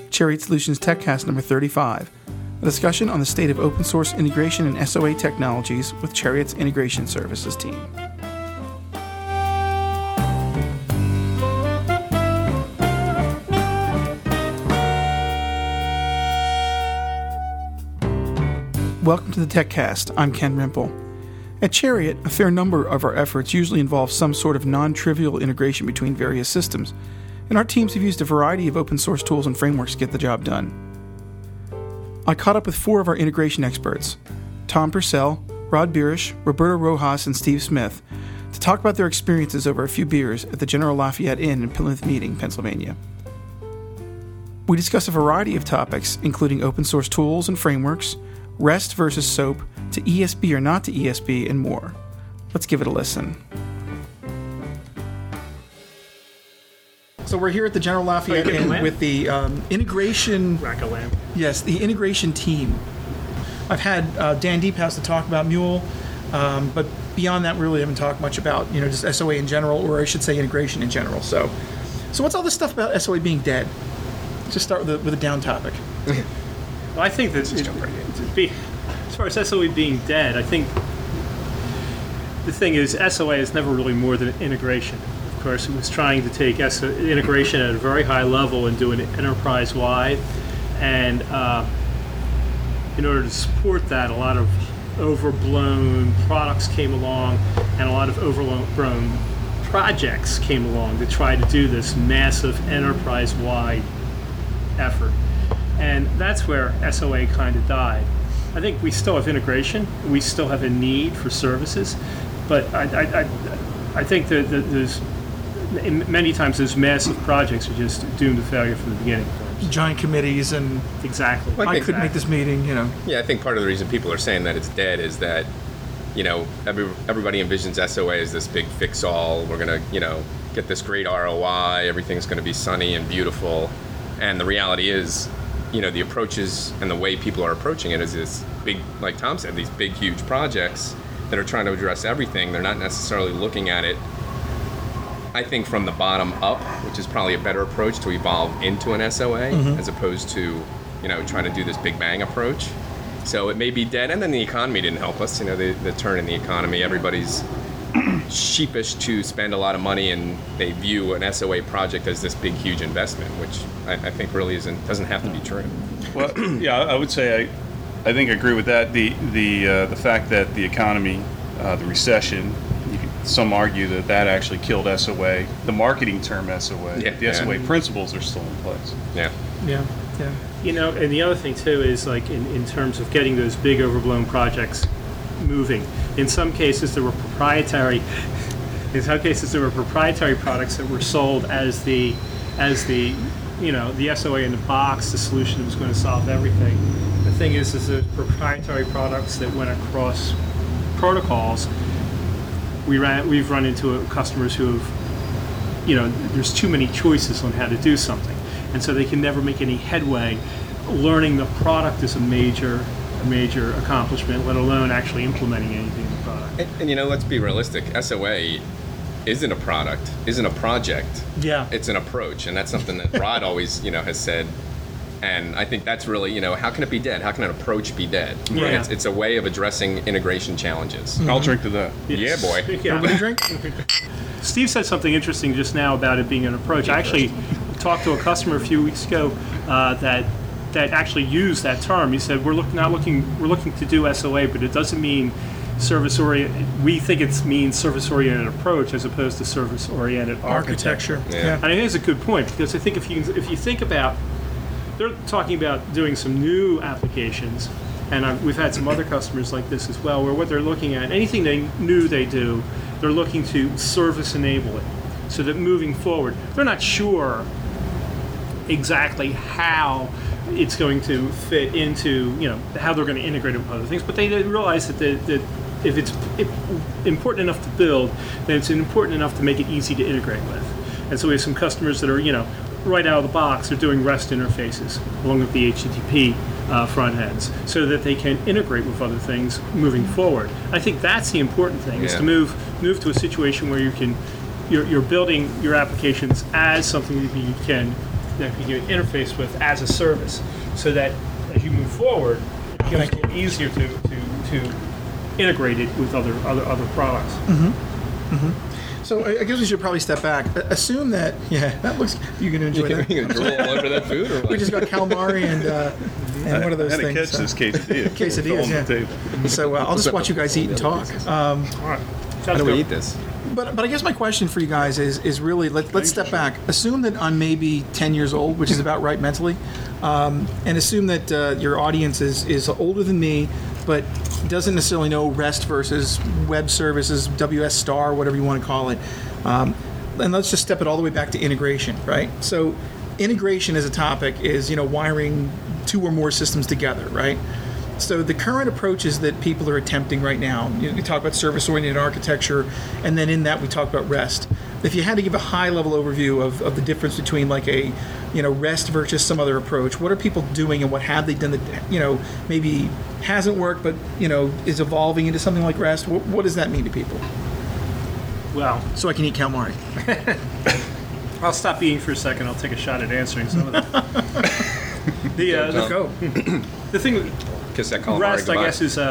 Chariot Solutions TechCast number 35, a discussion on the state of open source integration and SOA technologies with Chariot's integration services team. Welcome to the TechCast. I'm Ken Rimple. At Chariot, a fair number of our efforts usually involve some sort of non-trivial integration between various systems, and our teams have used a variety of open source tools and frameworks to get the job done. I caught up with 4 of our integration experts, Tom Purcell, Rod Birish, Roberto Rojas, and Steve Smith, to talk about their experiences over a few beers at the General Lafayette Inn in Plymouth Meeting, Pennsylvania. We discuss a variety of topics, including open source tools and frameworks, REST versus SOAP, to ESB or not to ESB, and more. Let's give it a listen. So we're here at the General Lafayette Inn with the integration... Rack a lamp. Yes, the integration team. I've had Dan Deephouse to talk about Mule, but beyond that, we really haven't talked much about just SOA in general, or I should say integration in general. So what's all this stuff about SOA being dead? Let's just start with a down topic. Well, I think that as far as SOA being dead, I think the thing is SOA is never really more than integration. Of course, it was trying to take integration at a very high level and do it enterprise-wide. And in order to support that, a lot of overblown products came along and a lot of overblown projects came along to try to do this massive enterprise-wide effort. And that's where SOA kind of died. I think we still have integration. We still have a need for services. But I think that there's many times those massive projects are just doomed to failure from the beginning. Giant committees and... Exactly. Well, I couldn't make this meeting, Yeah, I think part of the reason people are saying that it's dead is that, everybody envisions SOA as this big fix-all. We're going to, get this great ROI. Everything's going to be sunny and beautiful. And the reality is, the approaches and the way people are approaching it is this big, like Tom said, these big, huge projects that are trying to address everything. They're not necessarily looking at it, I think, from the bottom up, which is probably a better approach to evolve into an SOA, as opposed to, trying to do this big bang approach. So it may be dead. And then the economy didn't help us. The turn in the economy, everybody's sheepish to spend a lot of money, and they view an SOA project as this big, huge investment, which I think really doesn't have to be true. Well, yeah, I would say I think I agree with that. The fact that the economy, the recession, some argue that actually killed SOA. The marketing term SOA, the SOA principles are still in place. Yeah. And the other thing too is like in terms of getting those big overblown projects moving. In some cases, there were proprietary products that were sold as the SOA in the box, the solution that was going to solve everything. The thing is the proprietary products that went across protocols. We've run into customers who have, there's too many choices on how to do something, and so they can never make any headway. Learning the product is a major accomplishment, let alone actually implementing anything in the product. And let's be realistic. SOA isn't a product, isn't a project. Yeah. It's an approach, and that's something that Rod always, has said. And I think that's really, how can it be dead? How can an approach be dead? Yeah. It's a way of addressing integration challenges. I'll drink to that. Yeah, boy. Everybody drink? Steve said something interesting just now about it being an approach. I actually talked to a customer a few weeks ago that actually used that term. He said, we're looking to do SOA, but it doesn't mean service-oriented. We think it means service-oriented approach as opposed to service-oriented architecture. Yeah. And I think it's a good point, because I think if you think about, they're talking about doing some new applications, and we've had some other customers like this as well, where what they're looking at, anything new they do, they're looking to service enable it, so that moving forward, they're not sure exactly how it's going to fit into, how they're going to integrate it with other things, but they realize that if it's important enough to build, then it's important enough to make it easy to integrate with. And so we have some customers that are, right out of the box, they're doing REST interfaces along with the HTTP front ends, so that they can integrate with other things moving forward. I think that's the important thing, is to move to a situation where you're building your applications as something that you can that you can interface with as a service, so that as you move forward, it becomes a little easier to integrate it with other products. So I guess we should probably step back. Assume that, that looks. You gonna enjoy that? You gonna drool all over that food, or what? We just got calamari and one of those I had to things. catch this quesadilla. Quesadillas, It's all on the table. So I'll just watch you guys eat and talk. All right. How Sounds do we good. eat this? But I guess my question for you guys is really let's step back. Assume that I'm maybe 10 years old, which is about right mentally, and assume that your audience is older than me, but doesn't necessarily know REST versus web services, WS Star, whatever you want to call it. And let's just step it all the way back to integration, right? So integration as a topic is wiring two or more systems together, right? So the current approaches that people are attempting right now, we talk about service-oriented architecture, and then in that we talk about REST. If you had to give a high-level overview of the difference between like a REST versus some other approach, what are people doing and what have they done that maybe hasn't worked but is evolving into something like REST? What does that mean to people? Well, So I can eat calamari. I'll stop eating for a second. I'll take a shot at answering some of that. Let's go. The thing. Kiss that calamari REST, goodbye. I guess, is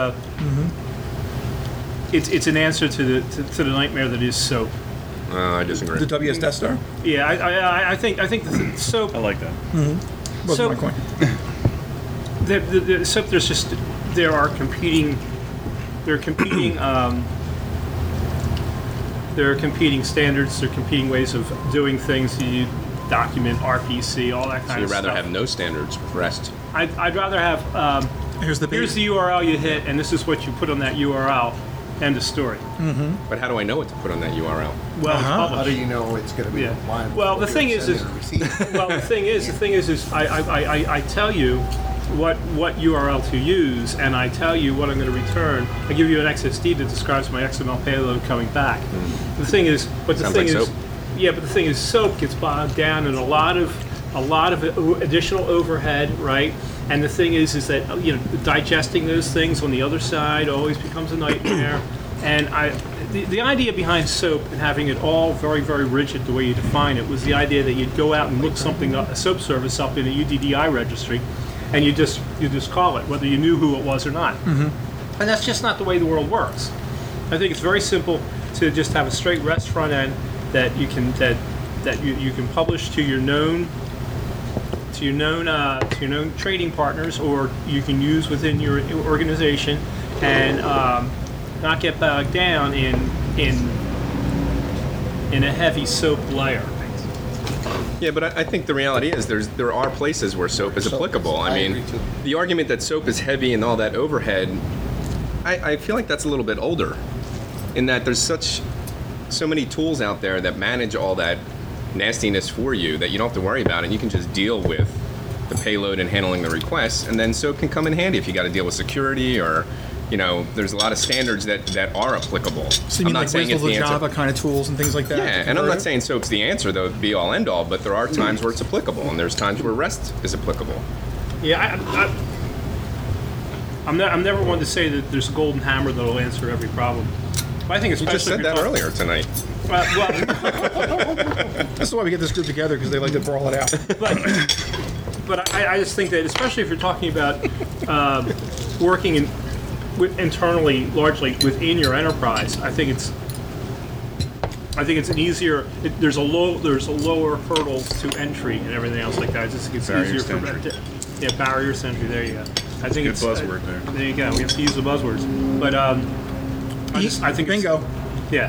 it's an answer to the nightmare that is SOAP. I disagree. The WS Death Star. Yeah, I think the SOAP. I like that. Was So- my coin. The SOAP. There are competing standards. There are competing ways of doing things. You document RPC, all that kind So of you'd stuff. rather have no standards with REST. I'd rather have. Here's the Here's the URL you hit, and this is what you put on that URL. End of story. But how do I know what to put on that URL? Well, it's Uh-huh. published. How do you know it's going to be Yeah. compliant? Well, the before thing you is- send in a receipt? Well, the thing is I tell you what URL to use, and I tell you what I'm going to return. I give you an XSD that describes my XML payload coming back. The thing is, Sounds like SOAP. but the thing is, SOAP gets bogged down in a lot of additional overhead, right? And the thing is that digesting those things on the other side always becomes a nightmare. And the idea behind SOAP and having it all very, very rigid the way you define it was the idea that you'd go out and look something up, a SOAP service up in a UDDI registry, and you just call it, whether you knew who it was or not. And that's just not the way the world works. I think it's very simple to just have a straight REST front end that you can you can publish to your known trading partners, or you can use within your organization, and not get bogged down in a heavy SOAP layer. Yeah, but I think the reality is there are places where SOAP is applicable. I mean, agree too. the argument that SOAP is heavy and all that overhead, I feel like that's a little bit older, in that there's so many tools out there that manage all that nastiness for you that you don't have to worry about it. You can just deal with the payload and handling the requests, and then SOAP can come in handy if you got to deal with security, or there's a lot of standards that are applicable. So you mean like Visual Java kind of tools and things like that? Yeah, and I'm not saying SOAP's the answer, though, be all end all, but there are times where it's applicable, and there's times where REST is applicable. Yeah, I'm never one to say that there's a golden hammer that'll answer every problem. But I think You especially just said if you're that talking- earlier tonight. Well, This is why we get this group together, because they like to brawl it out. but I just think that, especially if you're talking about working internally, largely within your enterprise, I think it's an easier. There's a lower hurdles to entry and everything else like that. It's Barriers easier to for entry. yeah, barriers to entry. There you go. I think Good it's buzzword there. There you go. We have to use the buzzwords, but I think Bingo. Yeah.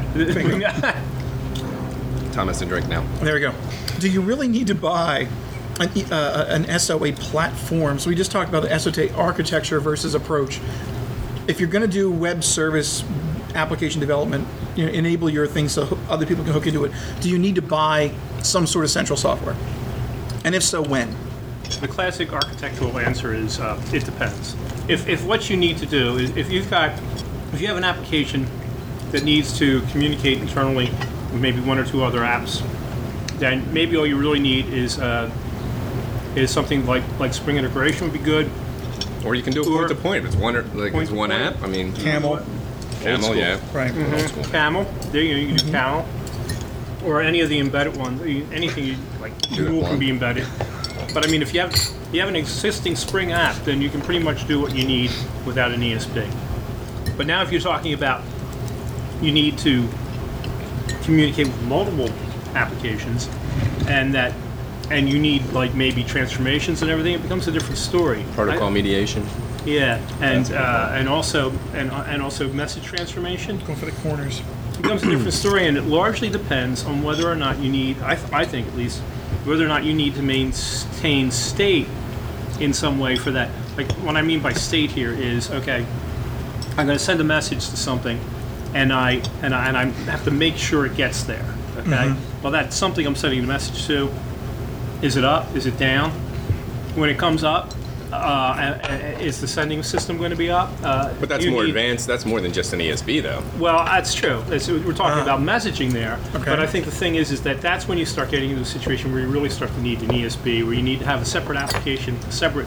Tom has to drink now. There we go. Do you really need to buy an SOA platform? So we just talked about the SOA architecture versus approach. If you're going to do web service application development, enable your things so other people can hook into it, do you need to buy some sort of central software? And if so, when? The classic architectural answer is it depends. If what you need to do is if you have an application that needs to communicate internally with maybe one or two other apps, then maybe all you really need is something like Spring Integration would be good. Or you can do it point to point. It's one Point to point. app. I mean, Camel. Camel, yeah. Right. Old school. Camel, there you can do Camel, or any of the embedded ones. Anything like Do it Google can one. be embedded. But I mean, if you have an existing Spring app, then you can pretty much do what you need without an ESP. But now if you're talking about you need to communicate with multiple applications and you need like maybe transformations and everything, it becomes a different story. Protocol mediation. Yeah, and also message transformation. Going for the corners. It becomes a different story, and it largely depends on whether or not you need, I think at least, whether or not you need to maintain state in some way for that. Like, what I mean by state here is, okay, I'm going to send a message to something, and I have to make sure it gets there. Okay, well, that's something I'm sending a message to. Is it up? Is it down? When it comes up, is the sending system going to be up? But that's more advanced. That's more than just an ESB, though. Well, that's true. We're talking about messaging there. Okay. But I think the thing is that that's when you start getting into a situation where you really start to need an ESB, where you need to have a separate application, a separate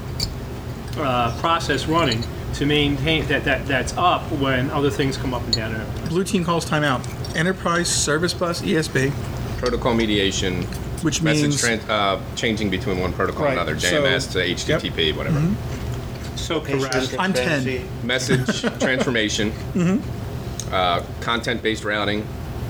process running to maintain that's up when other things come up and down. And everything. Blue team calls timeout. Enterprise Service Bus ESB, Protocol mediation. which Message means changing between one protocol Right, and another, so- JMS to HTTP, whatever. So correct. I'm 10. Message transformation. Content-based routing.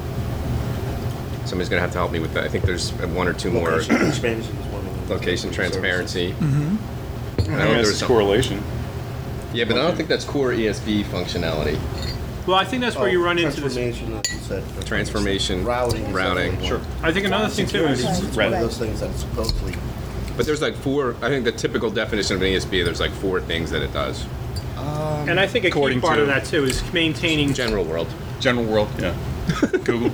Somebody's going to have to help me with that. I think there's one or two more. Location transparency is one of them. Location transparency. I know think there was that's some- correlation. Yeah, but I don't think that's core ESB functionality. Well, I think that's where you run into this. Transformation, like you said. Transformation, Routing. is routing. definitely Sure. one. I think another thing too is It's one of those things that supposedly. But there's like four, I think the typical definition of an ESB, there's like four things that it does. and I think a key According part to- of that too is maintaining. General world. General world, yeah. Google.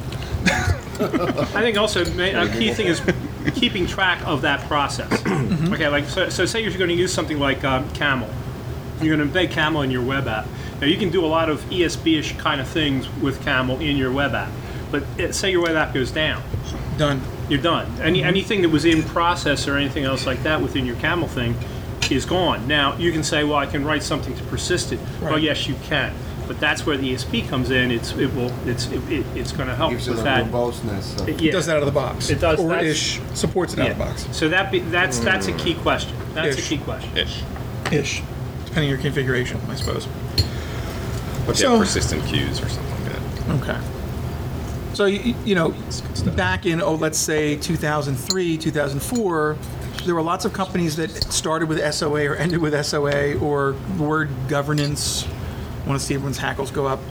I think also a key thing is keeping track of that process. Okay, like so say you're going to use something like Camel. You're going to embed Camel in your web app. Now you can do a lot of ESB-ish kind of things with Camel in your web app, but say your web app goes down, done. you're done. Anything that was in process or anything else like that within your Camel thing is gone. Now you can say, well, I can write something to persist it. Well, Right. yes, you can, but that's where the ESP comes in. It's going to help Gives you with the that. robustness. Of, Yeah. It does that out of the box. It does. Or That's- ish supports it out of the box. So that's a key question. That's Ish. a key question. Ish. Ish. Depending on your configuration, I suppose. But So- yeah, persistent queues or something like that. Okay. So, you know, back in, let's say 2003, 2004, there were lots of companies that started with SOA or ended with SOA or the word governance. I want to see everyone's hackles go up.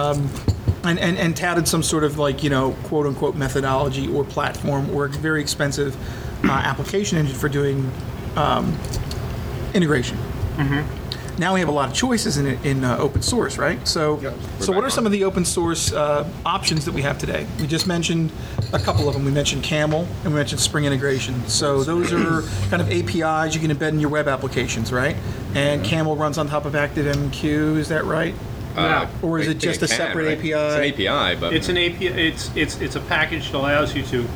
And touted some sort of like, you know, quote unquote methodology or platform or very expensive application engine for doing integration. Now we have a lot of choices in open source, right? So, so what are some of the open source options that we have today? We just mentioned a couple of them. We mentioned Camel and we mentioned Spring Integration. So those are kind of APIs you can embed in your web applications, right? And Camel runs on top of ActiveMQ, is that right? Or is I it think just a can, separate right? API? It's an API, but It's an API. It's a package that allows you to.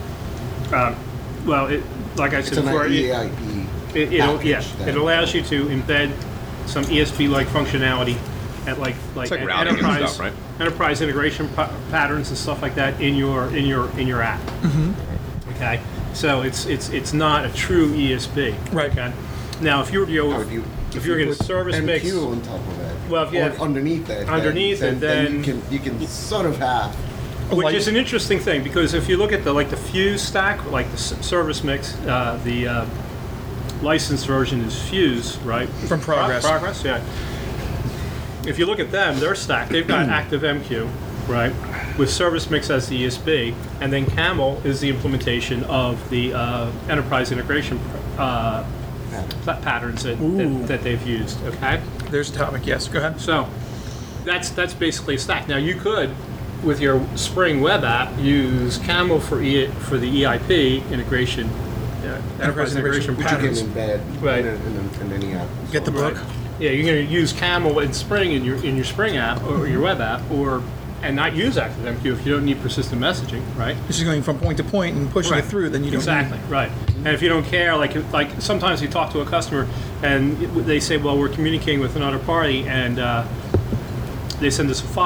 Like I said it's an before, EIP package that- it allows you to embed some ESP-like functionality at like like routing and enterprise stuff, right? enterprise integration patterns and stuff like that in your app. Okay, so it's not a true ESP. Right. Okay. Now, if you were to Now, go, if you're going to put service MQ mix, on top of it, Well, if you or have- underneath it, then you can sort of have. which Like- is an interesting thing because if you look at the Fuse stack, like the service mix, the licensed version is Fuse, right? From Progress. Progress, yeah. If you look at them, their stack, they've got ActiveMQ, right, with service mix as the ESB, and then Camel is the implementation of the enterprise integration patterns that they've used. Okay. There's a topic, yes, go ahead. So that's basically a stack. Now you could, with your Spring web app, use Camel for the EIP integration, enterprise integration Which you can patterns. embed Right. in any app. Get the book. Right. Yeah, you're going to use Camel and Spring in your Spring app or your web app, and not use ActiveMQ if you don't need persistent messaging, right? This is going from point to point and pushing Right. it through, then you don't Exactly, right. And if you don't care, like sometimes you talk to a customer and they say, well, we're communicating with another party, and they send us a file.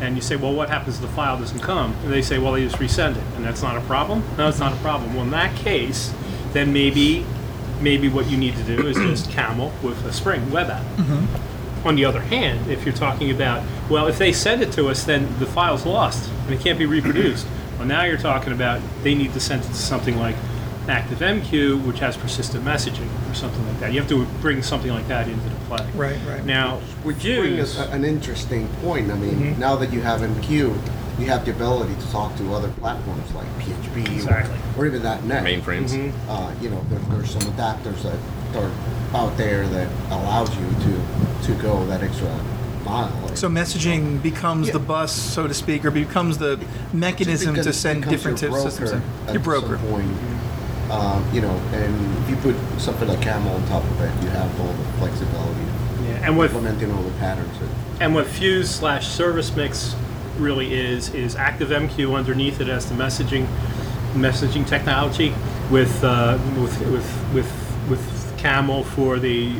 And you say, well, what happens if the file doesn't come? And they say, well, they just resend it. And that's not a problem? No, it's not a problem. Well, in that case, then maybe what you need to do is just camel with a Spring web app. On the other hand, if you're talking about, well, if they send it to us, then the file's lost and it can't be reproduced. Well, now you're talking about they need to send it to something like ActiveMQ, which has persistent messaging or something like that. You have to bring something like that into the play. Right. Now, Which brings an interesting point. I mean, now that you have MQ, you have the ability to talk to other platforms like PHP Exactly. or even .NET. Mainframes. You know, there's some adapters that are out there that allows you to go that extra mile. So messaging becomes the bus, so to speak, or becomes the mechanism to send different systems. Your broker. Some point, you know, and if you put something like Camel on top of it, you have all the flexibility. yeah, and what Implementing all the patterns. And what Fuse/Service Mix really is ActiveMQ underneath it as the messaging technology with Camel for the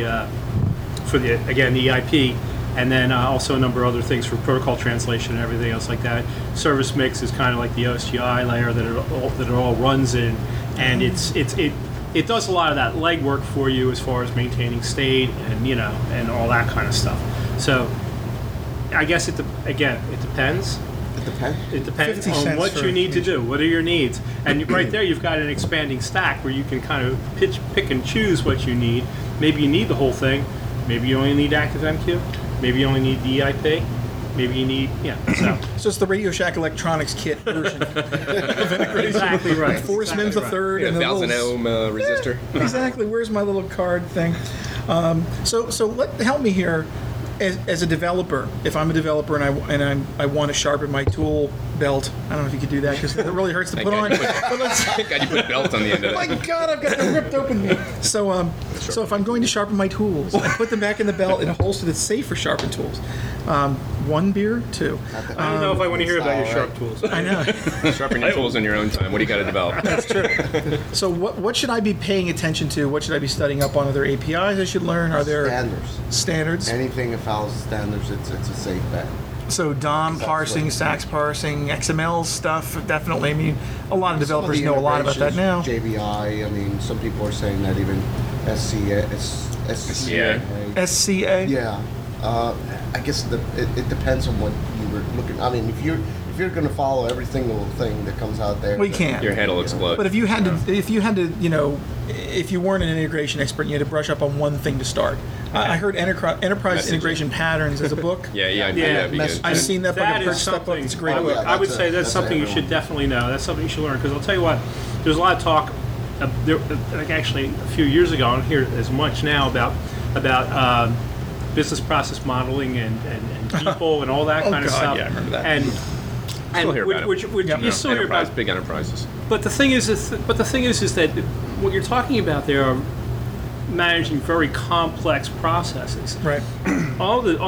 again the EIP, and then also a number of other things for protocol translation and everything else like that. Service Mix is kind of like the OSGI layer that it all runs in, and it does a lot of that legwork for you as far as maintaining state and and all that kind of stuff. So I guess it depends. It depends 50 on cents what for you need to each. do. What are your needs? And right there, you've got an expanding stack where you can kind of pick and choose what you need. Maybe you need the whole thing. Maybe you only need ActiveMQ. Maybe you only need the EIP. Maybe you need So it's the Radio Shack Electronics kit version of integration. Exactly right. Force Exactly Mims the right. third Yeah, and the 1,000 little ohm resistor. exactly. Where's my little card thing? So help me here. As a developer, if I'm a developer and I want to sharpen my tool belt, I don't know if you could do that because it really hurts to Thank put God on. you put- But let's, Thank God you put a belt on the end of my it. God, I've got them ripped open. So if I'm going to sharpen my tools, I put them back in the belt in a holster that's safe for sharpened tools. One beer, two. I don't know if I want to hear about your sharp tools. I know. Sharpen your tools in your own time. What do you got to develop? That's true. So what should I be paying attention to? What should I be studying up on? Are there APIs I should learn? Are there standards? Anything that follows standards, it's a safe bet. So DOM parsing, SAX parsing, XML stuff, definitely. I mean, a lot of developers know a lot about that now. JVI, I mean, some people are saying that even SCA. SCA? Yeah. I guess it depends on what you were looking. I mean, if you're going to follow every single thing that comes out there, Well, you can't. Your head will explode. But if you had to, if you weren't an integration expert, and you had to brush up on one thing to start. I heard Enterprise Messaging. Integration Patterns as a book. yeah, Yeah. that'd be good. I've seen that book. That I've is purchased that book. something. It's a great I would, book. I would That's say a- that's that's something you everyone. should definitely know. That's something you should learn because I'll tell you what. There's a lot of talk. Like actually a few years ago, I don't hear as much now about business process modeling and people and all that Oh, kind of God, stuff. yeah, I remember that. And Still hear about it. which Yep. you still hear about. Big enterprises. But the thing is that what you're talking about there are managing very complex processes. Right. All the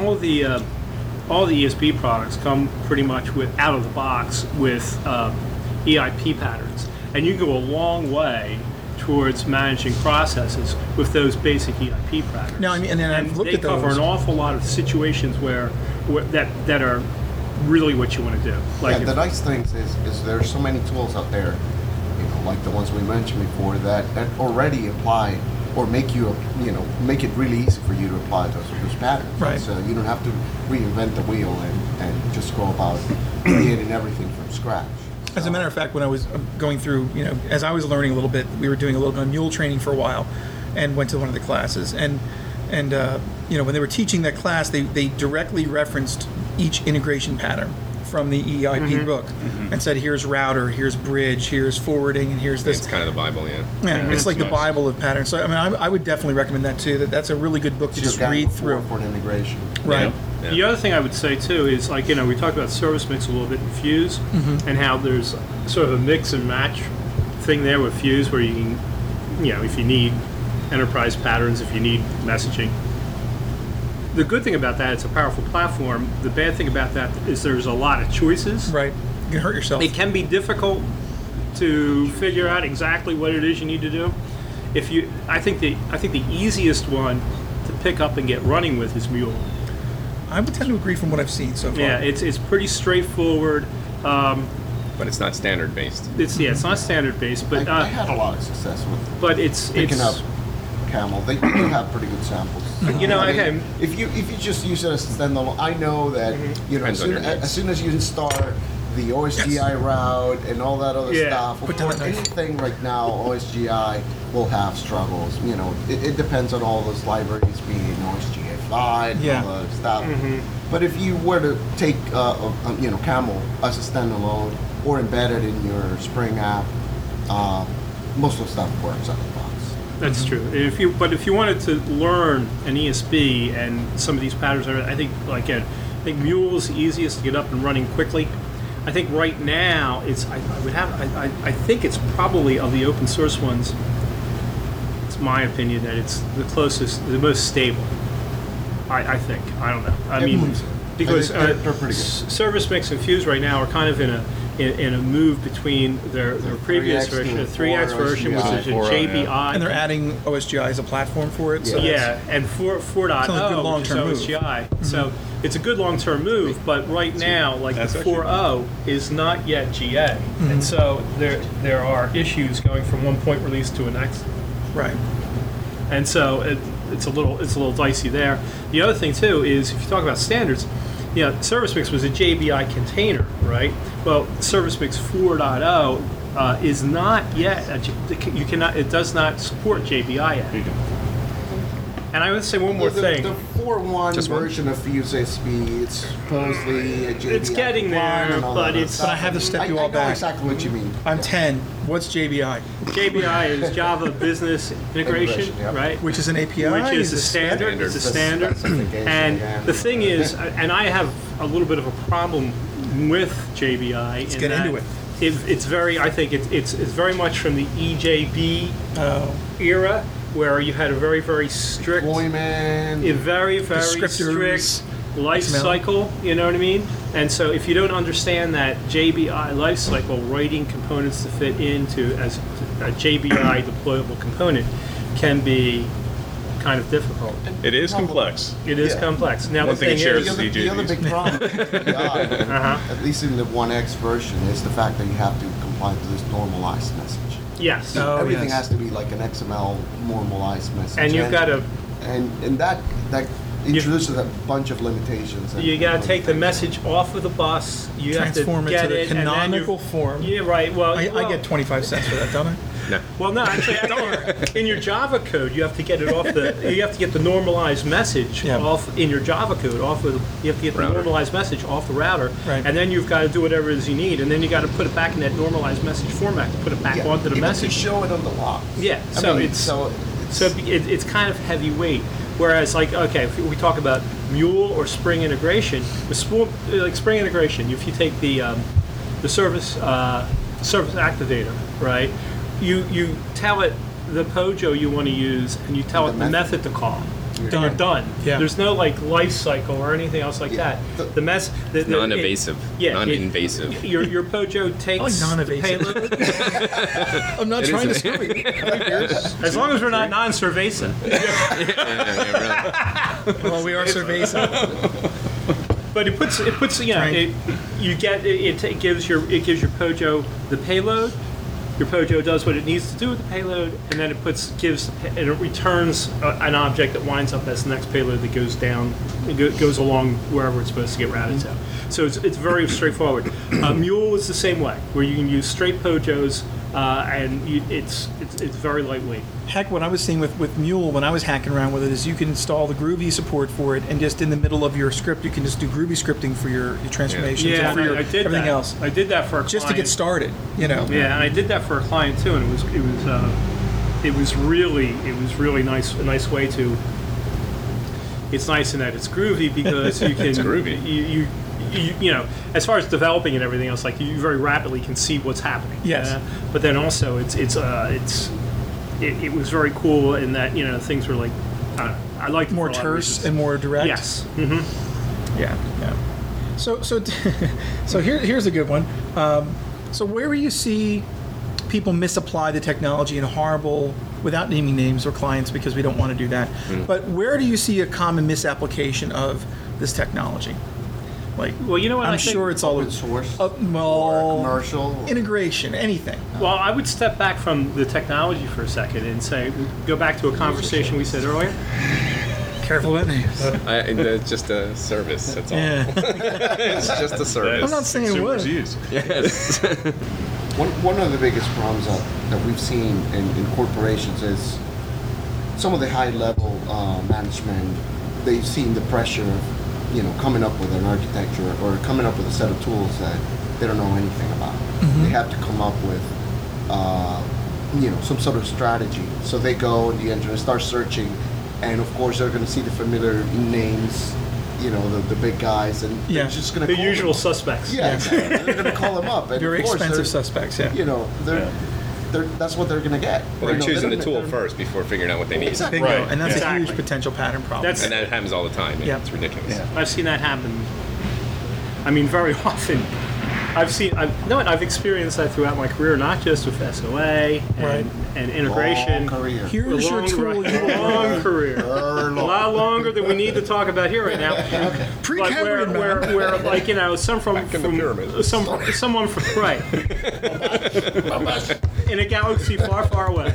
ESB products come pretty much out of the box with EIP patterns, and you go a long way towards managing processes with those basic EIP patterns. Now, I mean, and then I've looked they at cover those. an awful lot of situations where that are really what you want to do. Like the nice thing is there's so many tools out there, like the ones we mentioned before, that already apply or make you, make it really easy for you to apply those patterns. Right. So you don't have to reinvent the wheel and just go about creating everything from scratch. As a matter of fact, when I was going through, as I was learning a little bit, we were doing a little bit of mule training for a while, and went to one of the classes. And when they were teaching that class, they directly referenced each integration pattern from the EIP book, and said, "Here's router, here's bridge, here's forwarding, and here's this." It's kind of the Bible, yeah. Yeah, it's like the Nice. Bible of patterns. So I mean, I would definitely recommend that too. That's a really good book to It's just your guide read through. for an integration. Right. Yeah. The other thing I would say too is we talked about service mix a little bit in Fuse, and how there's sort of a mix and match thing there with Fuse where you can, if you need enterprise patterns, if you need messaging. The good thing about that, it's a powerful platform. The bad thing about that is there's a lot of choices. Right. You can hurt yourself. It can be difficult to figure out exactly what it is you need to do. I think the easiest one to pick up and get running with is Mule. I would tend to agree from what I've seen so far. Yeah, it's pretty straightforward. But it's not standard based. It's not standard based, but I had a lot of success with but it's picking up Camel. They do have pretty good samples. You know, I mean, okay. if you just use it as a standalone, I know that you know Depends on your needs. as soon as you start the OSGI route and all that other Yeah. stuff, Put of down course, a knife. anything right now OSGI will have struggles. You know, it depends on all those libraries being OSGI 5 and Yeah. all that other stuff. But if you were to take you know, Camel as a standalone or embed it in your Spring app, most of the stuff works out of the box. That's true. If you wanted to learn an ESB and some of these patterns, I think Mule is the easiest to get up and running quickly. I think right now I think it's probably of the open source ones. It's my opinion that it's the closest, the most stable. I think. I don't know. I mean, because they're pretty good. Service Mix and Fuse right now are kind of in a move between their previous 3X version, the to 3X 4 version, which is a OSGI. JBI. And they're adding OSGI as a platform for it. So Yeah, and 4.0, Sounds like a good which is long-term move. OSGI. So it's a good long-term move, but right now, like That's the actually- 4.0 is not yet GA, and so there are issues going from one point release to a next, right. and so it's a little dicey there. The other thing too is if you talk about standards, Service Mix was a JBI container, right? Well, Service Mix 4.0 is not yet. It does not support JBI yet. And I would say one more thing. The 4.1 Just one? version of Fuse SB, it's supposedly a JBI It's getting compliant there, and all but that other it's- stuff. But I have to step you I all know back. exactly what you mean. I'm 10. What's JBI? JBI is Java Business Integration, Integration, yep. right? Which is an API? Which is a it standard. It's a It's a standard. specification, And yeah. the thing is, and I have a little bit of a problem with JBI. Let's in get that into it. It's very. I think it's very much from the EJB Oh, era, where you had a very very strict, Deployment. a very very Descriptors, strict life XML. cycle. You know what I mean? And so if you don't understand that JBI life cycle, writing components to fit into as a JBI deployable component can be kind of difficult. It is complex. It is Yeah. complex. Now One the thing thing it shares is, The other big problem with JBI, at least in the 1X version, is the fact that you have to comply to this normalized message. yes, Oh, Everything yes. has to be like an XML normalized message. and you've got to and that introduces a bunch of limitations. you got to take the message off of the bus. You transform have it to to get the it, and then canonical you're- form. Yeah, right. Well, I get 25 cents for that, don't I? No. Well, no, actually, I don't. In your Java code, you have to get it off you have to get the normalized message Yeah. off in your Java code. You have to get the Router. normalized message off the router, Right. and then you've got to do whatever it is you need, and then you got to put it back in that normalized message format to put it back onto the even message. to show it on the log. Yeah, I so mean, it's so it's kind of heavyweight. Whereas, like, okay, if we talk about Mule or Spring integration, with like Spring integration, if you take the service activator, right? You tell it the POJO you want to use, and you tell The it the method. method to call. You're You're done. done. Yeah. There's no like life cycle or anything else like Yeah. that. The Non-invasive. Non-invasive. Your POJO takes like the non-invasive. payload. I'm not It trying to is screw you. As long as we're not non-cerveza. Yeah, really. Well, we are Cerveza. But it puts Right. it gives your POJO the payload. Your POJO does what it needs to do with the payload, and then and it returns an object that winds up as the next payload that goes down, goes along wherever it's supposed to get routed to. So it's very straightforward. Mule is the same way, where you can use straight POJOs, and it's very lightweight. Heck, what I was seeing with Mule when I was hacking around with it is you can install the Groovy support for it, and just in the middle of your script, you can just do Groovy scripting for your transformations Yeah, and for your I did everything that. else. I did that for a Just to client. get started, you know. Yeah, and I did that for a client too, and it was really nice, a nice way to. It's nice in that it's groovy because you can. It's groovy. You know, as far as developing and everything else, like you very rapidly can see what's happening. Yes. But then also it was very cool in that things were like I liked it More for a lot of terse reasons. and more direct. Yes. hmm Yeah, yeah. So here's a good one. So where do you see people misapply the technology in horrible, without naming names or clients because we don't want to do that, but where do you see a common misapplication of this technology? Like, Well, you know what? I'm I think, sure it's all Open source well, or commercial. integration, anything. Well, I would step back from the technology for a second and say, go back to a conversation we said earlier. Careful with names. It's just a service. That's all. Yeah. It's just a service. I'm not saying what. Consumers use. Yes. One of the biggest problems that we've seen in corporations is some of the high-level management. They've seen the pressure of, coming up with an architecture or coming up with a set of tools that they don't know anything about. They have to come up with, some sort of strategy. So they go on the internet, start searching, and of course they're going to see the familiar names, the big guys, and they're just going to The usual suspects. Yeah, exactly. They're going to call them up. And Very of course expensive suspects, yeah. That's what they're going to get. Well, they're choosing the tool first before figuring out what they need. Exactly. Bingo. Right. And that's a Exactly. huge potential pattern problem. That's- And that happens all the time. Yeah. It's ridiculous. Yeah. I've seen that happen. I mean, very often. I've experienced that throughout my career, not just with SOA and integration. Long career. Here's your tool. Long career. A lot longer than we need to talk about here right now. But Pre-Cambrian, man. where like Back in the pyramids. someone from right in a galaxy far, far away,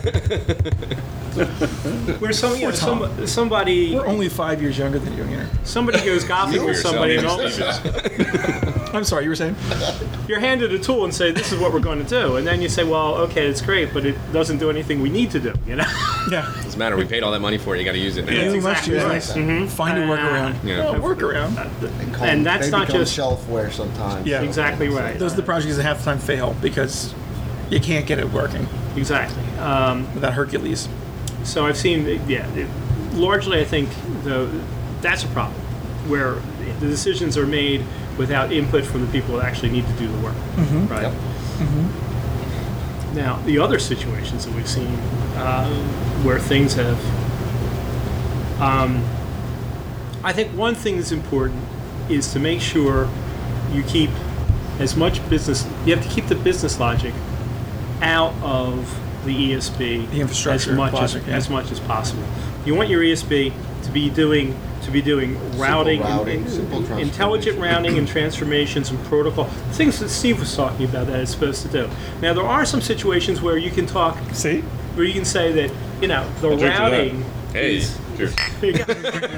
where somebody We're only 5 years younger than you here. somebody goes golfing with somebody and all I'm sorry, you were saying? you're handed a tool and say, this is what we're going to do. And then you say, well, okay, it's great, but it doesn't do anything we need to do, Yeah. Doesn't matter. We paid all that money for it. You got to use it now. Yeah. You must exactly use right. this. Mhm. Find a workaround. Yeah. Well, workaround. And that's they not become just- shelfware sometimes. Yeah. Exactly right. Those are the projects that half the time fail because you can't get it working Exactly. without Hercules. So I've seen, largely I think that's a problem, where the decisions are made without input from the people that actually need to do the work. Right? Yep. Now, the other situations that we've seen where things have, I think one thing that's important is to make sure you keep as much business, you have to keep the business logic out of the ESB The infrastructure logic, yeah. as much as possible. You want your ESB to be doing routing, simple intelligent transformation. routing and transformations and protocol, things that Steve was talking about that it's supposed to do. Now there are some situations where you can See? where you can say that the drink to that. routing Hey, is. cheers. There you go.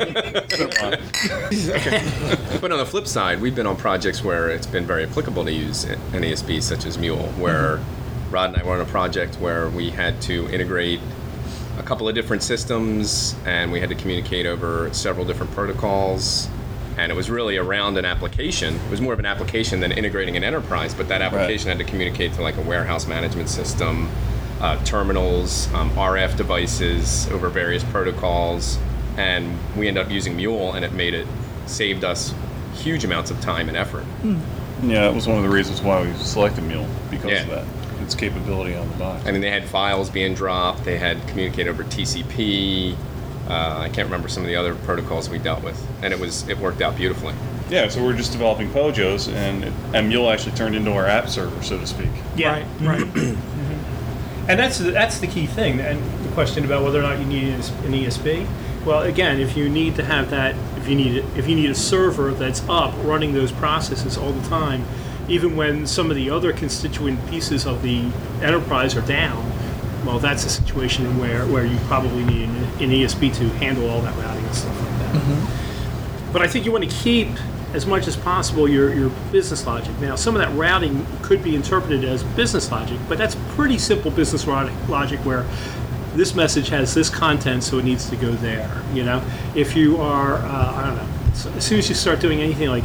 But on the flip side, we've been on projects where it's been very applicable to use an ESB such as Mule, where Rod and I were on a project where we had to integrate a couple of different systems and we had to communicate over several different protocols. And it was really around an application. It was more of an application than integrating an enterprise, but that application had to communicate to like a warehouse management system, terminals, RF devices over various protocols. And we ended up using Mule, and it saved us huge amounts of time and effort. Yeah, that was one of the reasons why we selected Mule, because Yeah. of that. Its capability on the box. I mean, they had files being dropped. They had communicated over TCP. I can't remember some of the other protocols we dealt with, and it worked out beautifully. Yeah, so we're just developing Pojos, and Mule actually turned into our app server, so to speak. Yeah. Right. And that's the key thing. And the question about whether or not you need an ESB. Well, again, if you need to have that, if you need a server that's up running those processes all the time, even when some of the other constituent pieces of the enterprise are down, well, that's a situation where you probably need an ESB to handle all that routing and stuff like that. But I think you want to keep, as much as possible, your business logic. Now, some of that routing could be interpreted as business logic, but that's pretty simple business logic where this message has this content, so it needs to go there. If you are, I don't know, as soon as you start doing anything like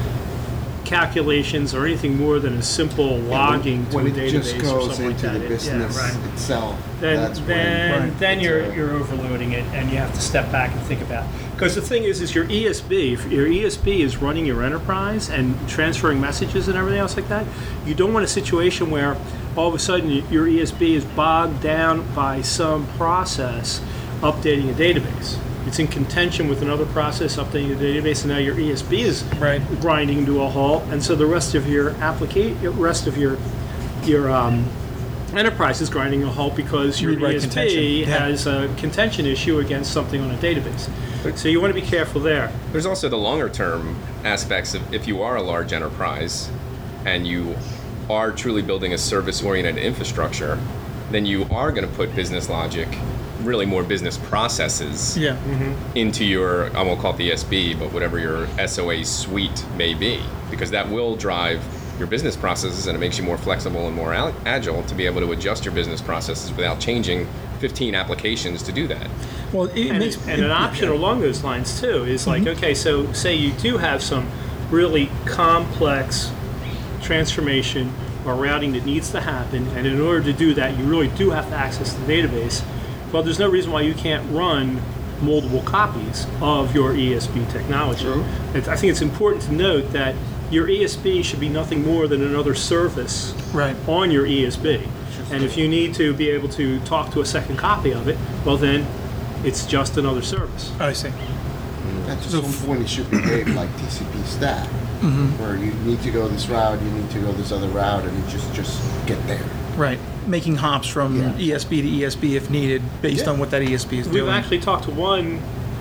calculations or anything more than a simple logging to when a it database just or goes something like into that. the business itself, that's Then you're overloading it, and you have to step back and think about. Because the thing is your ESB. If your ESB is running your enterprise and transferring messages and everything else like that, you don't want a situation where all of a sudden your ESB is bogged down by some process updating a database. It's in contention with another process updating the database, and now your ESB is grinding to a halt, and so the rest of your enterprise is grinding a halt because your Read-write ESP contention. Yeah. has a contention issue against something on a database. So you want to be careful there. There's also the longer term aspects of if you are a large enterprise and you are truly building a service oriented infrastructure, then you are going to put business logic, really more business processes Yeah. into your, I won't call it the ESB, but whatever your SOA suite may be, because that will drive your business processes and it makes you more flexible and more agile to be able to adjust your business processes without changing 15 applications to do that. Well, it And, makes and an option along those lines too is like, okay, so say you do have some really complex transformation or routing that needs to happen, and in order to do that, you really do have to access the database. Well, there's no reason why you can't run multiple copies of your ESB technology. True. I think it's important to note that your ESB should be nothing more than another service Right. on your ESB. And if you need to be able to talk to a second copy of it, well then, it's just another service. I see. At some point, it should behave like TCP stack, where you need to go this route, you need to go this other route, and you just get there. Right. Making hops from Yeah. ESB to ESB if needed, based Yeah. on what that ESB is We've doing. actually talked to one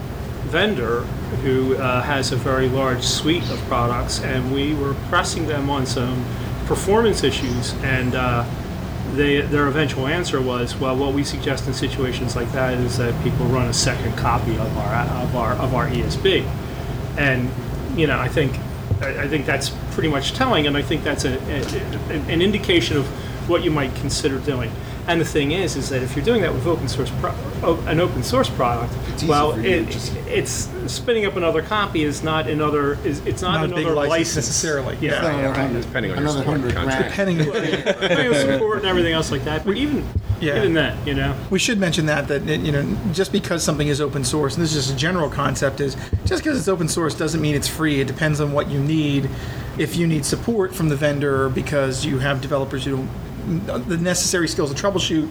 vendor who has a very large suite of products, and we were pressing them on some performance issues, and their eventual answer was, well, what we suggest in situations like that is that people run a second copy of our ESB, and I think that's pretty much telling, and I think that's an indication of what you might consider doing. And the thing is that if you're doing that with an open source product, It's easy well, for you to just- it's spinning up another copy is not another it's not Not a big another license necessarily. Yeah. It's like Depending on your another support 100 contract. grand. Depending Depending on support and everything else like that. But even that, We should mention that just because something is open source, and this is just a general concept, is just because it's open source doesn't mean it's free. It depends on what you need. If you need support from the vendor because you have developers who don't the necessary skills to troubleshoot,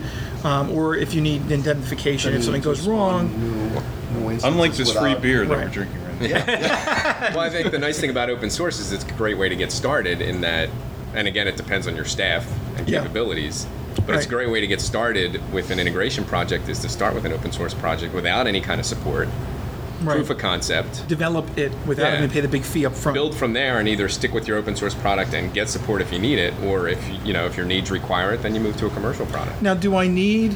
or if you need indemnification if something goes wrong. New Unlike this instances free without- beer that Right. we're drinking right now. Well, I think the nice thing about open source is it's a great way to get started in that, and again, it depends on your staff and Yeah. capabilities, but it's a Right. great way to get started with an integration project is to start with an open source project without any kind of support, Right. proof of concept, Develop it without Yeah. having to pay the big fee up front. build from there and either stick with your open source product and get support if you need it, or if your needs require it, then you move to a commercial product. Now, do I need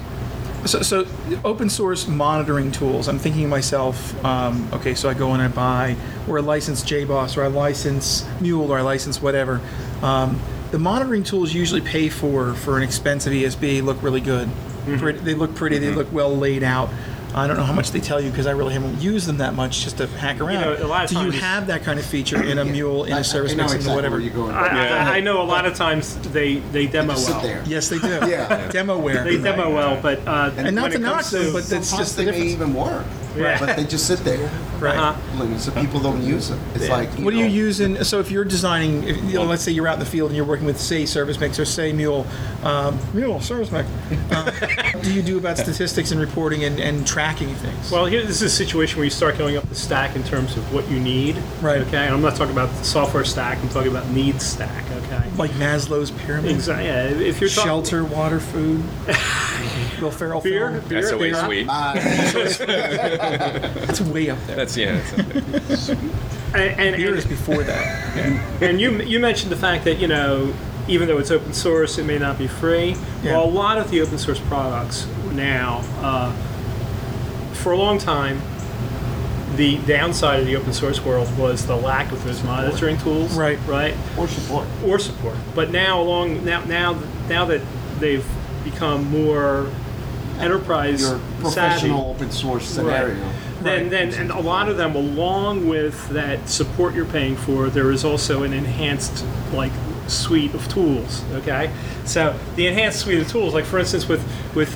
so open source monitoring tools? I'm thinking to myself, okay, so I go and I buy, or I license JBoss, or I license Mule, or I license whatever. The monitoring tools usually pay for an expensive ESB look really good. They look pretty. They look well laid out. I don't know how much they tell you because I really haven't used them that much just to hack around. a lot of Do you times- have that kind of feature in a Mule, in a service I know mixing, exactly or whatever? where you're going. I know a lot of times they demo Just sit well. there. Yes, they do. Yeah. Demoware. They demo well, but And not when to it knock comes them, to- but that's Sometimes just the they may difference. even work, Yeah. but they just sit there. Right. Uh-huh. So people don't use them. It's like What do you know, use in? So if you're designing, let's say you're out in the field and you're working with, say, Service Mix or say Mule, Service Mix. What do you do about statistics and reporting and tracking things? Well, here this is a situation where you start going up the stack in terms of what you need. Right. Okay. And I'm not talking about the software stack. I'm talking about needs stack. Okay. Like Maslow's pyramid. Exactly. Yeah. If you're talking Shelter, water, food. Will Ferrell beer, film. beer, SOA beer. suite. It's way up there. That's And Beer is before that. And you mentioned the fact that even though it's open source, it may not be free. Yeah. Well, a lot of the open source products now, for a long time, the downside of the open source world was the lack of those monitoring tools. Right. Right. or support. Or support. But now that they've become more enterprise Your savvy, professional open source scenario. then and a lot of them, along with that support you're paying for, there is also an enhanced suite of tools. Okay, so the enhanced suite of tools, like for instance with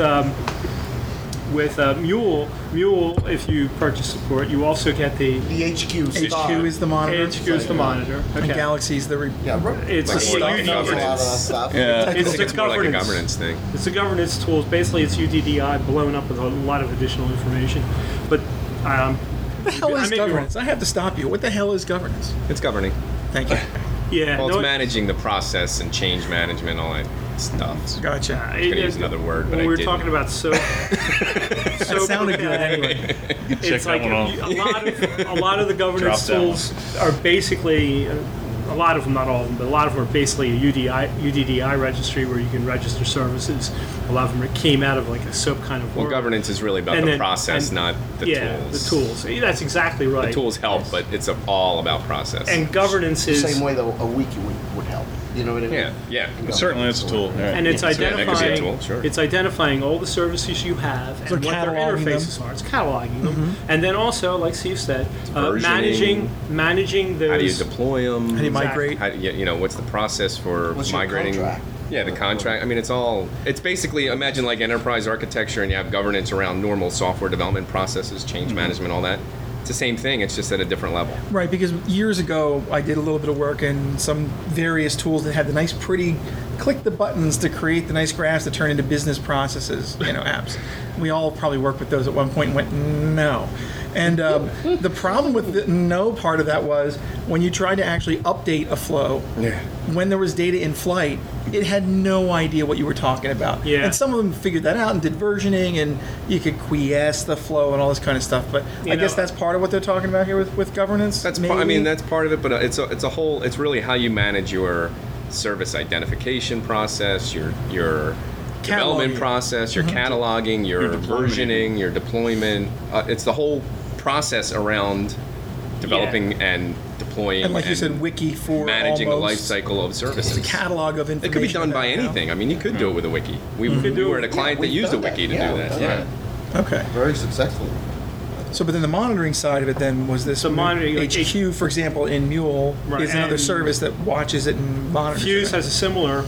Mule, if you purchase support, you also get the The HQ. HQ is the monitor. HQ is the monitor. And Okay, Galaxy's the. Yeah, right. it's Like more like you- a Knows a lot of that governance. stuff. Yeah. It's I think it's more like a governance. governance thing. It's a governance tools. Basically, it's UDDI blown up with a lot of additional information. But What the hell I is may be wrong. governance? I have to stop you. What the hell is governance? It's governing. Thank you. yeah, Well, no, it's managing the process and change management, all that. stuff. Gotcha. I was gonna use another word, but when I we were didn't. talking about soap, That sounded good anyway. Check it's that like one off. a lot of the governance Drop that tools are basically a lot of them, not all of them, but a lot of them are basically a UDDI registry where you can register services. A lot of them came out of like a SOAP kind of Well, world. governance is really about And the then- process, and- not the tools. the tools. That's exactly right. The tools help, but it's all about process. And governance The is same way though a wiki would help. You know what I mean? yeah. Certainly, it's a tool. Yeah. and it's Yeah, so that could be a identifying tool, sure. it's identifying all the services you have So and what their cataloging interfaces are. It's cataloging them, Mm-hmm. and then also, like Steve said, versioning. managing those. How do you deploy them? How do you migrate? How, what's the process for What's your migrating? contract? Yeah, the contract. I mean, it's basically, imagine like enterprise architecture and you have governance around normal software development processes, change management, all that. It's the same thing, it's just at a different level. Right, because years ago I did a little bit of work in some various tools that had the nice, pretty click the buttons to create the nice graphs that turn into business processes, apps. We all probably worked with those at one point and went, no. And the problem with the no part of that was when you tried to actually update a flow, when there was data in flight, it had no idea what you were talking about. Yeah. And some of them figured that out and did versioning, and you could quiesce the flow and all this kind of stuff. But I guess that's part of what they're talking about here with governance. That's maybe? that's part of it, but it's a whole. It's really how you manage your service identification process, your development Cataloging. process, your cataloging, your Your deployment. versioning, your deployment. It's the whole process around developing and deploying And like you said, wiki for managing the life almost cycle of services. It's a catalog of information. It could be done by about how- anything. I mean, you could do it with a wiki. We could do were it- at a client that we've used a done that. wiki to Yeah, do we've that. done Yeah. Okay. Very successfully. So, but then the monitoring side of it then was this So monitoring, like HQ, for example, in Mule Right, is another and service that watches it and monitors Fuse it. has a similar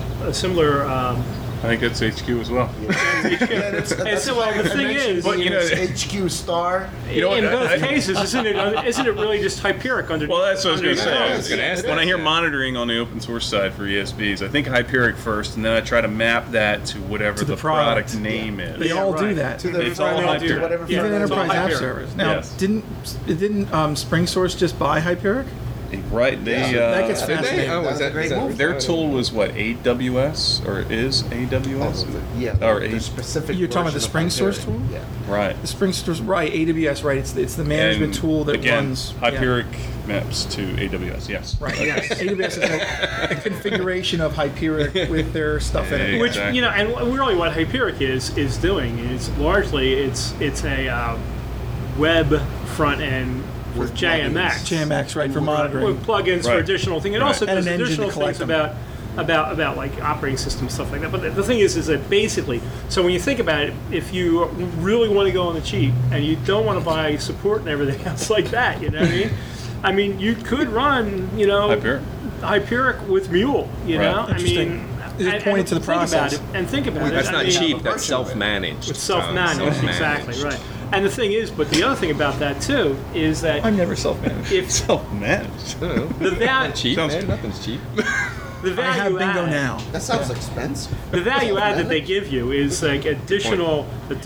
I think that's HQ as well. And so, well, the thing is, But, you know, HQ star. You know what, in both I- cases, isn't it really just Hyperic under? Well, that's what I was going to say. I was gonna ask When that, I hear yeah. monitoring on the open source side for ESBs, I think Hyperic first, and then I try to map that to whatever To the the product product. name is. They all do right. that. To the It's all front end, Hyperic. to whatever Yeah, Even front end. enterprise app Hyperic. servers. Now, Yes. didn't Spring Source just buy Hyperic? Right. They, that gets Did they? fascinating. Oh, That was was a that, great is that move. their tool was what, AWS? Or is AWS? Yeah, Or the specific. You're talking about the version of Spring Source Hyperic. tool? Yeah. Right. The Spring Source, right? AWS, right? It's the management And tool that again, runs Hyperic maps to AWS, yes. Yeah, right. Yes. AWS is a configuration of Hyperic with their stuff in it. Which Exactly. and really what Hyperic is doing is largely it's a web front end with With JMX. JMX, right, for monitoring. With plugins for Right. additional things. It Right. also And does an engine to additional collect things them. about like operating system stuff like that. But the thing is that basically, so when you think about it, if you really want to go on the cheap and you don't want to buy support and everything else like that, you know what I mean? I mean, you could run, Hyperic. Hyperic with Mule, you Right. know? I Interesting. mean, Is it pointed to the think about process? it, and think about it. That's I not mean, cheap. a That's virtual self-managed. It's self-managed, Self-managed. exactly, right. And the thing is, but the other thing about that too is that I'm never self-managed. if Self-managed. I don't know. the value, Cheap, Sounds man. good. Nothing's cheap. the I have value Bingo add, now. That sounds expensive. the value add that they give you is like additional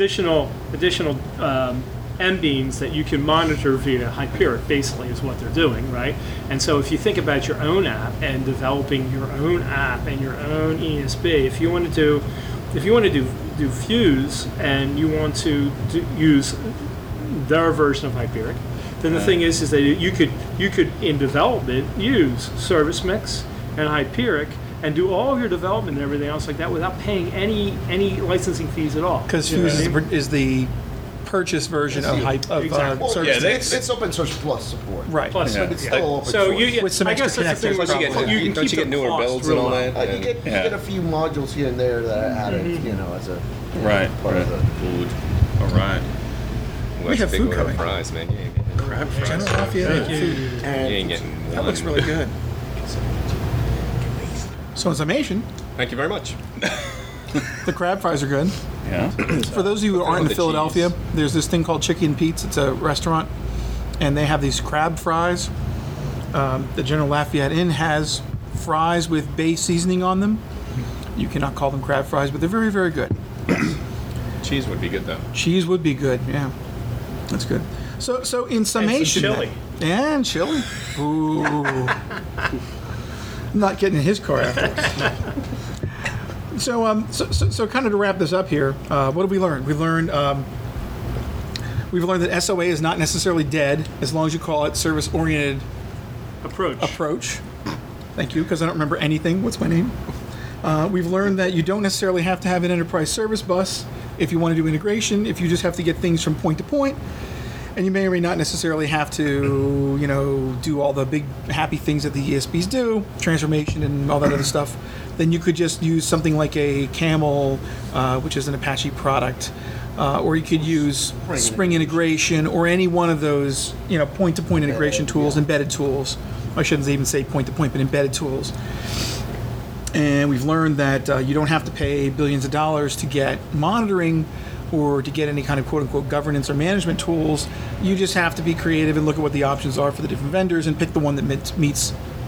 MBeans that you can monitor via Hyperic. Basically, is what they're doing, right? And so, if you think about your own app and developing your own app and your own ESB, if you want to do Fuse and you want to use their version of Hyperic, then the thing is that you could in development use Service Mix and Hyperic and do all of your development and everything else like that without paying any licensing fees at all. Because You know Fuse what I mean? is the purchase version of Exactly. Well, Service. Yeah, it's open source plus support. Right. Plus, Yeah. But it's still open so source. With some I extra guess that's the thing. connectors, with- Don't you probably. get, you can don't keep you get the newer cost builds real and all low. that? You get Yeah. a few modules here and there that are added, as a Right, part of right. the Food. All right. Well, We that's have a big food order of coming. fries, man. You ain't getting, Crab fries. General Lafayette food. you ain't getting one. That looks really good. So in summation, Thank you very much. the crab fries are good. Yeah. For those of you who aren't in the Philadelphia, cheese. there's this thing called Chicken Pete's. It's a restaurant, and they have these crab fries. The General Lafayette Inn has fries with bay seasoning on them. You cannot call them crab fries, but they're very, very good. Cheese would be good though. Cheese would be good, yeah. That's good. So in summation, chili. then- and chili. Ooh, I'm not getting in his car afterwards. So kind of to wrap this up here, what did we learn? We've learned that SOA is not necessarily dead as long as you call it service-oriented approach. Thank you, because I don't remember anything. What's my name? We've learned that you don't necessarily have to have an enterprise service bus if you want to do integration, if you just have to get things from point to point. And you may or may not necessarily have to, do all the big happy things that the ESPs do, transformation and all that other stuff. Then you could just use something like a Camel, which is an Apache product, or you could use Spring Integration or any one of those, point-to-point integration tools, embedded tools. I shouldn't even say point-to-point, but embedded tools. And we've learned that you don't have to pay billions of dollars to get monitoring or to get any kind of quote-unquote governance or management tools. You just have to be creative and look at what the options are for the different vendors and pick the one that meets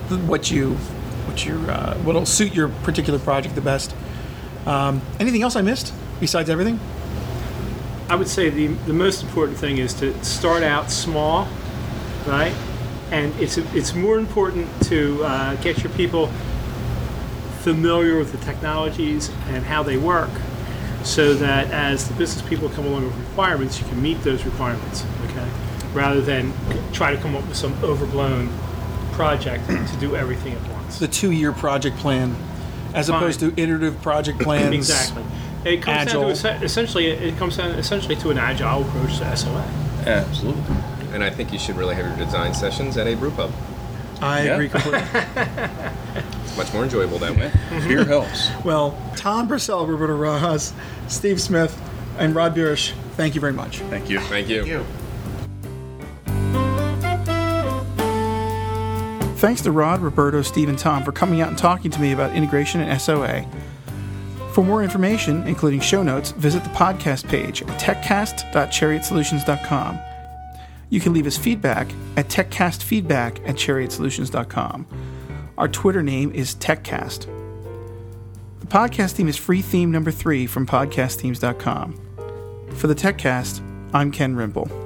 what'll suit your particular project the best. Anything else I missed besides everything? I would say the most important thing is to start out small, right? And it's more important to get your people familiar with the technologies and how they work, so that as the business people come along with requirements, you can meet those requirements, okay? Rather than try to come up with some overblown project to do everything at once. The 2-year project plan, as opposed to iterative project plans. Exactly. It comes agile. down to essentially to an agile approach to SOA. Absolutely. And I think you should really have your design sessions at a brew pub. I agree completely. It's much more enjoyable that way. Beer helps. Well, Tom Purcell, Roberto Rojas, Steve Smith, and Rod Burish, thank you very much. Thank you. Thank you. Thanks to Rod, Roberto, Steve, and Tom for coming out and talking to me about integration and SOA. For more information, including show notes, visit the podcast page at techcast.chariotsolutions.com. You can leave us feedback at techcastfeedback@chariotsolutions.com. Our Twitter name is TechCast. The podcast theme is free theme number 3 from podcastthemes.com. For the TechCast, I'm Ken Rimple.